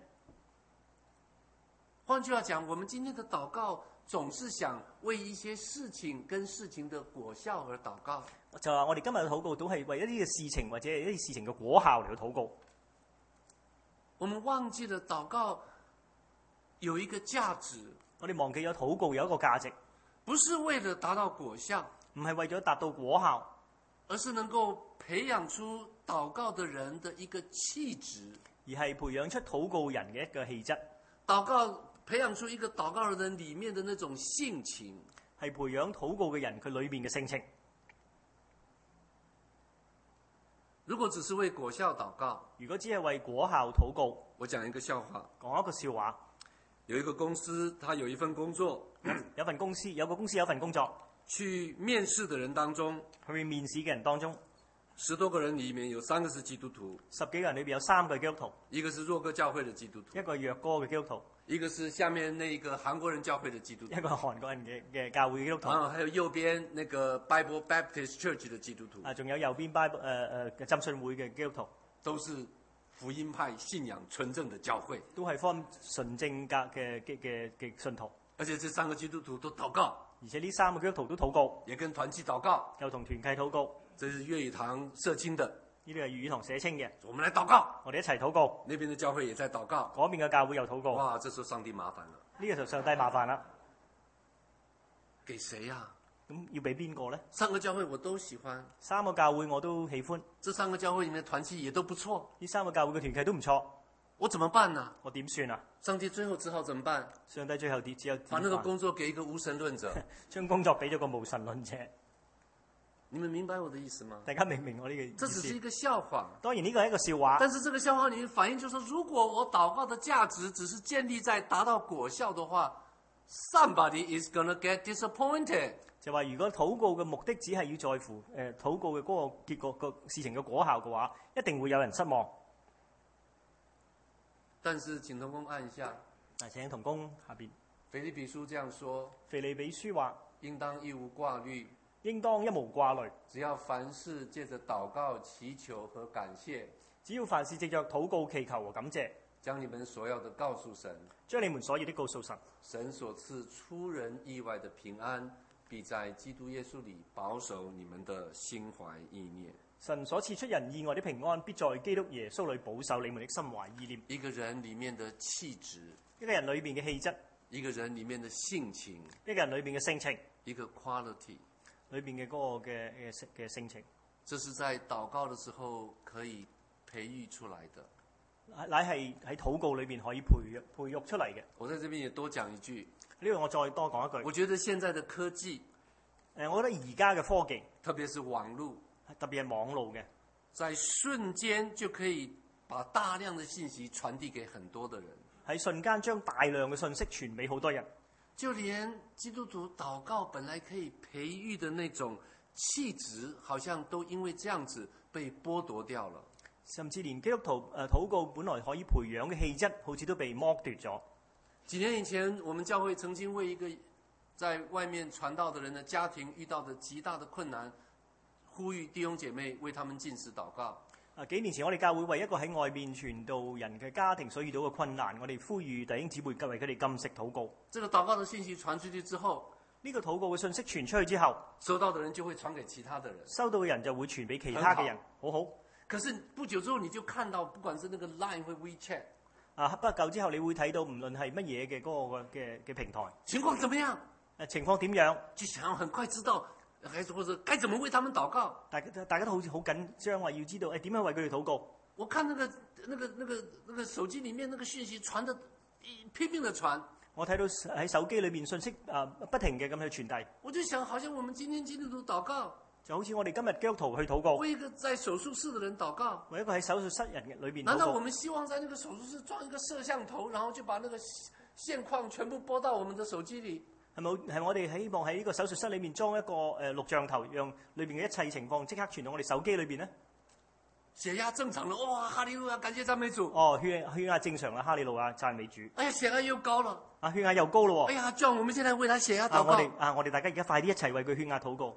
換句話講，我們今天的禱告總是想為一些事情跟事情的果效而禱告。 就話我哋今日嘅禱告都係為一啲嘅事情或者一啲事情嘅果效嚟到禱告。 我們忘記了禱告有一個價值。 我哋忘記咗禱告有一個價值， 不是為了達到果效， 唔係為咗達到果效， 而是能夠培養出禱告的人的一個氣質， 而係培養出禱告人嘅一個氣質。 禱告培養出一個禱告人裡面的那種性情， 係培養禱告嘅人佢裏面嘅性情。 如果只是為果效禱告， 如果只係為果效禱告， 我講一個笑話。 講一個笑話。 有一個公司，他有一份工作， 有份公司，有個公司有份工作， 去面試的人當中， 去面試嘅人當中， 十多個人裡面有三個是基督徒， 十幾個人裏邊有三個基督徒， 一個是弱哥教會的基督徒， 一個弱哥嘅基督徒， 一個是下面那個韓國人教會的基督徒， 一個韓國人嘅嘅教會嘅基督徒， 然後還有右邊那個 Bible Baptist Church 的基督徒， 啊，仲有右邊 Bible 誒誒嘅浸信會嘅基督徒， 都是福音派信仰純正的教會， 都係方純正格嘅嘅嘅嘅信徒， 而且這三個基督徒都禱告， 而且呢三個基督徒都禱告， 也跟團契禱告， 又同團契禱告。 這是粵語堂社青的， 呢啲係粵語堂社青嘅， 我們來禱告， 我哋一齊禱告。 那邊的教會也在禱告， 嗰邊嘅教會又禱告。 哇，這時候上帝麻煩了， 呢個時候上帝麻煩啦， 給誰呀？ 咁要俾邊個咧？ 三個教會我都喜歡， 三個教會我都喜歡， 這三個教會裡面的團契也都不錯， 呢三個教會嘅團契都唔錯， 我怎麼辦呢？ 我點算啊？ 上帝最後只好怎麼辦？ 上帝最後只有把那個工作給一個無神論者， 將工作俾咗個無神論者。 你們明白我的意思嗎？ 大家明唔明我呢個意思？ 這只是一個笑話。 當然呢個係一個笑話， 但是這個笑話裡面反映就是說，如果我禱告的價值只是建立在達到果效的話，somebody is gonna get disappointed。 就話如果禱告嘅目的只係要在乎誒禱告嘅嗰個結果個事情嘅果效嘅話，一定會有人失望。 但是請同工按下。 啊，請同工下邊。 腓立比書這樣說。 腓立比書話： 應當一無掛慮。 應當一無掛慮。 只要凡事借着禱告、祈求和感謝。 只要凡事藉着禱告、祈求和感謝， 將你們所要的告訴神。 將你們所要的告訴神。 神所賜出人意外的平安，必在基督耶穌裏保守你們的心懷意念。 神所賜出人意外的平安，必在基督耶穌裏保守你們的心懷意念。 一個人裏面的氣質， 一個人裏面嘅氣質， 一個人裏面的性情， 一個人裏面嘅性情， 一個 quality 裏面嘅嗰個嘅嘅嘅性情， 這是在禱告的時候可以培育出來的。 乃係喺禱告裏面可以培育培育出嚟嘅。 我在這邊也多講一句， 呢度我再多講一句。 我覺得現在的科技， 誒，我覺得而家嘅科技， 特別是網絡， 特別係網絡嘅， 在瞬間就可以把大量的信息傳遞給很多的人， 喺瞬間將大量嘅信息傳俾好多人。 就連基督徒禱告本來可以培育的那種氣質，好像都因為這樣子被剝奪掉了。 甚至連基督徒誒禱告本來可以培養嘅氣質，好似都被剝奪咗。 幾年以前，我們教會曾經為一個在外面傳道的人的家庭遇到的極大的困難，呼籲弟兄姐妹為他們禁食禱告。 啊，幾年前我哋教會為一個喺外面傳道人嘅家庭所遇到嘅困難，我哋呼籲弟兄姊妹為佢哋禁食禱告。 這個禱告的信息傳出去之後， 呢個禱告嘅信息傳出去之後， 收到的人就會傳給其他的人， 收到嘅人就會傳俾其他嘅人，好好。 可是不久之後，你就看到，不管是那個 Line 或 WeChat， 啊，不久之後你會睇到，唔論係乜嘢嘅嗰個嘅嘅平台， 情況怎麼樣？ 誒，情況點樣？就想要很快知道，還是或者該怎麼為他們禱告？ 大家大家都好似好緊張，話要知道誒點樣為佢哋禱告。 我看那個、那個、那個、那個手機裡面那個訊息傳得拼命的傳， 我睇到喺手機裏面信息啊不停嘅咁去傳遞。 我就想，好像我們今天基督徒禱告， 就好似我哋今日基督徒去禱告， 為一個在手術室的人禱告， 為一個喺手術室人裏邊禱告。 難道我們希望在那個手術室裝一個攝像頭，然後就把那個現況全部播到我們的手機裡？ 係冇係我哋希望喺呢個手術室裏面裝一個誒錄像頭，讓裏邊嘅一切情況即刻傳到我哋手機裏邊呢？ 血壓正常了，哇！哈利路亞，感謝讚美主。 哦，血血壓正常啦，哈利路亞，讚美主。 哎呀，血壓又高了。 啊，血壓又高咯。 哎呀，John，我們現在為他血壓禱告。 啊，我哋啊，我哋大家而家快啲一齊為佢血壓禱告。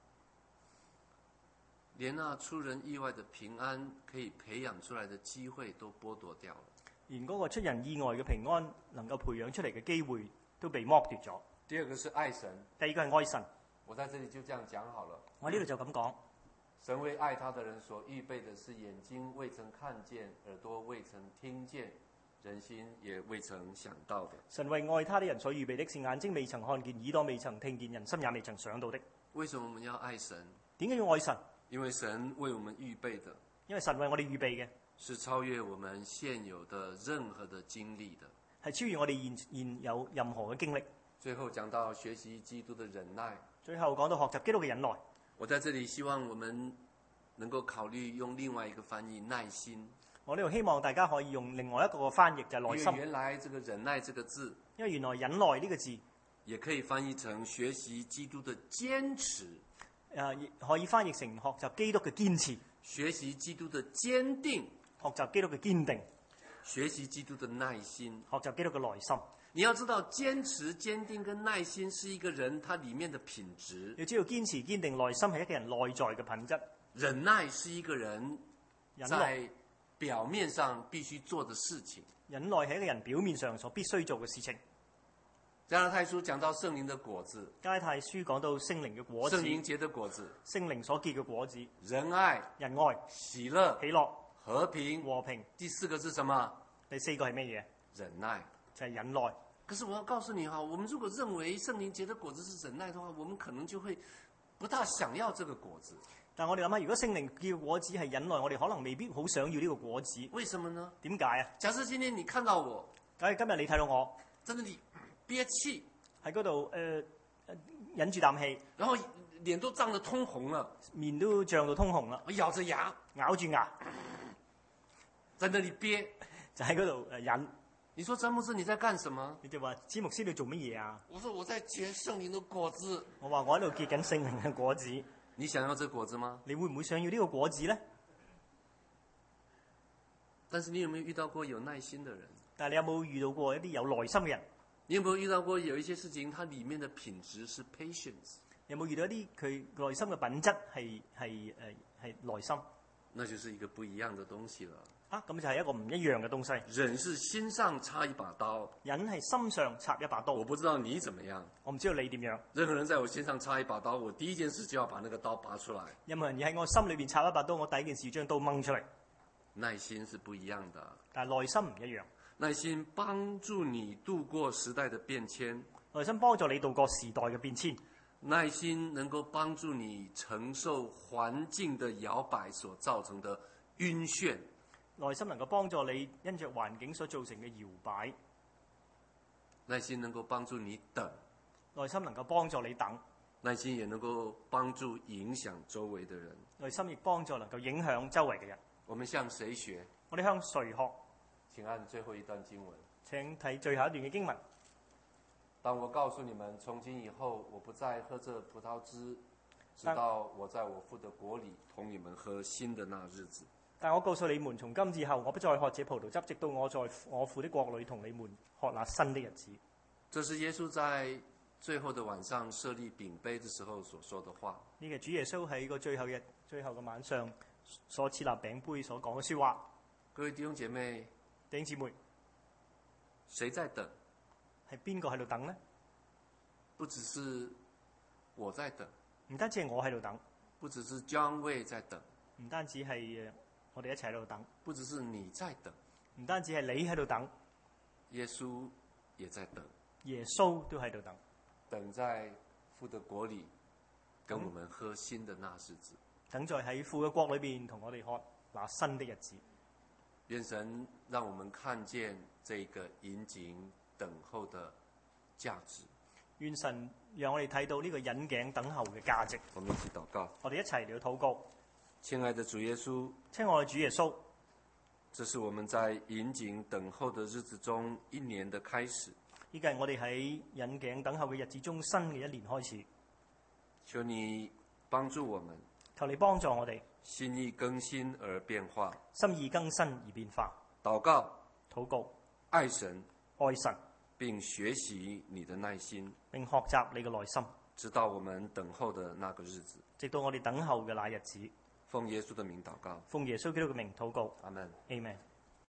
連那出人意外的平安可以培養出來的機會都剝奪掉了。 連嗰個出人意外嘅平安能夠培養出嚟嘅機會都被剝奪咗。 第二個是愛神。 第二個係愛神。 我在這裡就這樣講好了。 我呢度就咁講。 神為愛他的人所預備的是眼睛未曾看見，耳朵未曾聽見，人心也未曾想到的。 神為愛他的人所預備的是眼睛未曾看見，耳朵未曾聽見，人心也未曾想到的。 為什麼我們要愛神？ 點解要愛神？ 因為神為我們預備的， 因為神為我哋預備嘅是超越我們現有的任何的經歷的， 係超越我哋現現有任何嘅經歷。 最後講到學習基督的忍耐， 最後講到學習基督嘅忍耐。 我在這裡希望我們能夠考慮用另外一個翻譯，耐心。 我呢度希望大家可以用另外一個翻譯，就係耐心。 因為原來這個忍耐這個字， 因為原來忍耐呢個字也可以翻譯成學習基督的堅持。 誒，可以翻譯成學習基督嘅堅持， 學習基督的堅定， 學習基督嘅堅定， 學習基督的耐心， 學習基督嘅耐心。 你要知道，堅持、堅定跟耐心是一個人他裡面的品質。 要知道堅持、堅定、耐心係一個人內在嘅品質。 忍耐是一個人在表面上必須做的事情。 忍耐係一個人表面上所必須做嘅事情。 加拉太書講到聖靈的果子， 加拉太書講到聖靈嘅果子， 聖靈結的果子， 聖靈所結嘅果子， 仁愛、 仁愛、 喜樂、 喜樂、 和平、 和平。 第四個是什麼？ 第四個係咩嘢？ 忍耐， 就係忍耐。 可是我要告訴你哈，我們如果認為聖靈結的果子是忍耐的話，我們可能就會不大想要這個果子。 但我哋諗下，如果聖靈結果子係忍耐，我哋可能未必好想要呢個果子。 為什麼呢？ 點解啊？ 假設今天你看到我， 假如今日你睇到我， 真係你憋氣喺嗰度誒忍住啖氣， 然後臉都漲得通紅了， 面都漲到通紅啦， 我咬着牙， 咬住牙， 在那裡憋， 就喺嗰度誒忍。 你說詹牧師你在幹什麼？ 你就話詹牧師你做乜嘢啊？ 我說我在結聖靈的果子。 我話我喺度結緊聖靈嘅果子。 你想要這果子嗎？ 你會唔會想要呢個果子咧？ 但是你有沒有遇到過有耐心的人？ 但係你有冇遇到過一啲有耐心嘅人？ 你有沒有遇到過有一些事情，它裡面的品質是 patience？ 有冇遇到一啲佢內心嘅品質係係誒係耐心？ 那就是一個不一樣的東西了。 啊，咁就係一個唔一樣嘅東西。 人是心上插一把刀， 人係心上插一把刀。 我不知道你怎麼樣， 我唔知道你點樣。 任何人在我心上插一把刀，我第一件事就要把那個刀拔出來。 任何人而喺我心裏邊插一把刀，我第一件事要將刀掹出嚟。 耐心是不一樣的， 但係耐心唔一樣。 耐心幫助你度過時代的變遷， 耐心幫助你度過時代嘅變遷。 耐心能夠幫助你承受環境的搖擺所造成的暈眩。 耐心能夠幫助你因着環境所造成嘅搖擺。 耐心能夠幫助你等。 耐心能夠幫助你等。 耐心也能夠幫助影響周圍的人。 耐心亦幫助能夠影響周圍嘅人。 我們向誰學？ 我哋向誰學？ 請按最後一段經文。 請睇最後一段嘅經文。 當我告訴你們，從今以後我不再喝這葡萄汁，直到我在我父的國裡同你們喝新的那日子。 但我告訴你們，從今以後我不再喝這葡萄汁，直到我在我父的國裡同你們喝那新的日子。 這是耶穌在最後的晚上設立餅杯的時候所說的話。 呢個主耶穌喺個最後日、最後嘅晚上所設立餅杯所講嘅説話。 各位弟兄姐妹、 弟兄姊妹， 誰在等？ 係邊個喺度等呢？ 不只是我在等， 唔單止係我喺度等， 不只是 John Wei 在等， 唔單止係我哋一齊喺度等， 不只是你在等， 唔單止係你喺度等， 耶穌也在等， 耶穌都喺度等， 等在父的國裡跟我們喝新的那日子， 等在喺父嘅國裏邊同我哋喝那新的日子。 願神讓我們看見這個引頸等候的價值。 願神讓我哋睇到呢個引頸等候嘅價值。 我們一起禱告。 我哋一齊嚟到禱告。 親愛的主耶穌， 親愛的主耶穌， 這是我們在引頸等候的日子中一年的開始。 呢個係我哋喺引頸等候嘅日子中新嘅一年開始。 求你幫助我們， 求你幫助我哋， 心意更新而變化， 心意更新而變化。 禱告， 禱告， 愛神， 愛神， 並學習你的耐心， 並學習你嘅耐心， 直到我們等候的那個日子。 直到我哋等候嘅那日子。 奉耶穌的名禱告， 奉耶穌基督嘅名禱告。 阿門。 Amen。